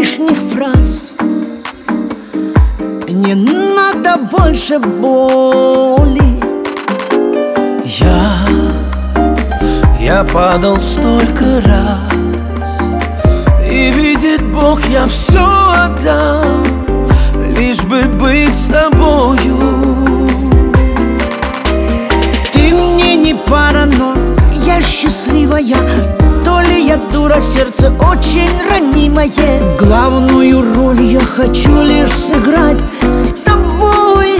лишних фраз, не надо больше боли. Я падал столько раз, и видит Бог, я все отдам, лишь бы быть с тобою. Ты мне не паранойя, я счастливая. То ли я дура, сердце очень ранимое. Главную роль я хочу лишь сыграть с тобой.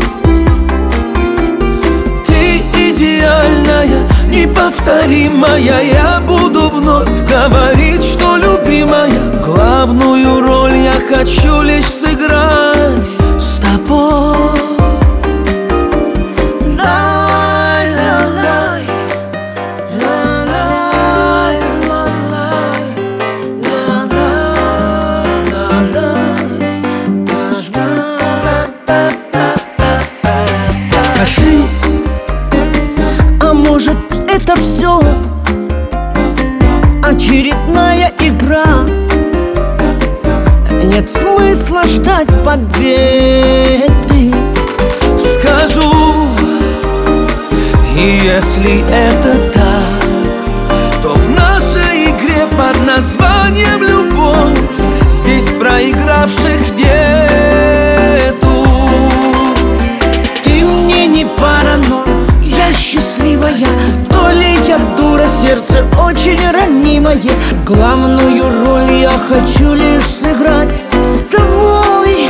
Ты идеальная, неповторимая. Я буду вновь говорить, что любимая. Главную роль я хочу лишь сыграть с тобой. Скажи, а может это все очередная игра? Нет смысла ждать победы. Скажу, и если это так, то в нашей игре под названием любовь здесь проигравших нету. Ты мне не паранойя, я счастливая. То ли я дура, сердце очень ранимое. Главную роль я хочу лишь сыграть с тобой.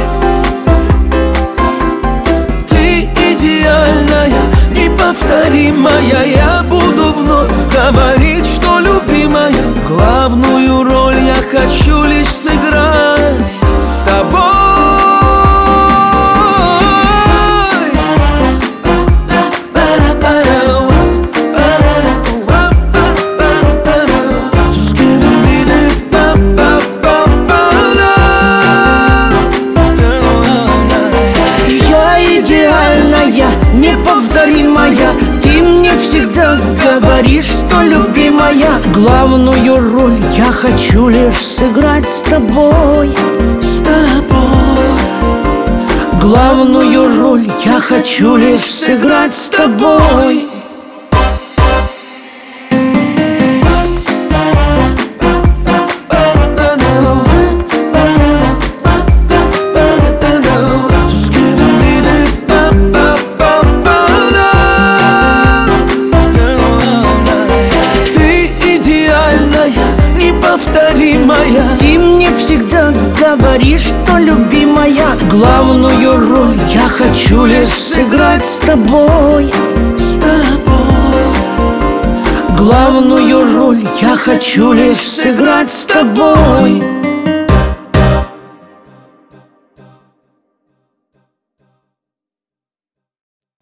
Ты идеальная, неповторимая. Я буду вновь говорить, что любимая. Главную роль я хочу лишь сыграть с тобой. Неповторимая, ты мне всегда говоришь, что любимая. Главную роль я хочу лишь сыграть с тобой. С тобой. Главную роль я хочу лишь сыграть с тобой. Неповторимая, ты мне всегда говоришь, что любимая. Главную роль я хочу лишь сыграть с тобой. с тобой. Главную роль я хочу лишь сыграть с тобой.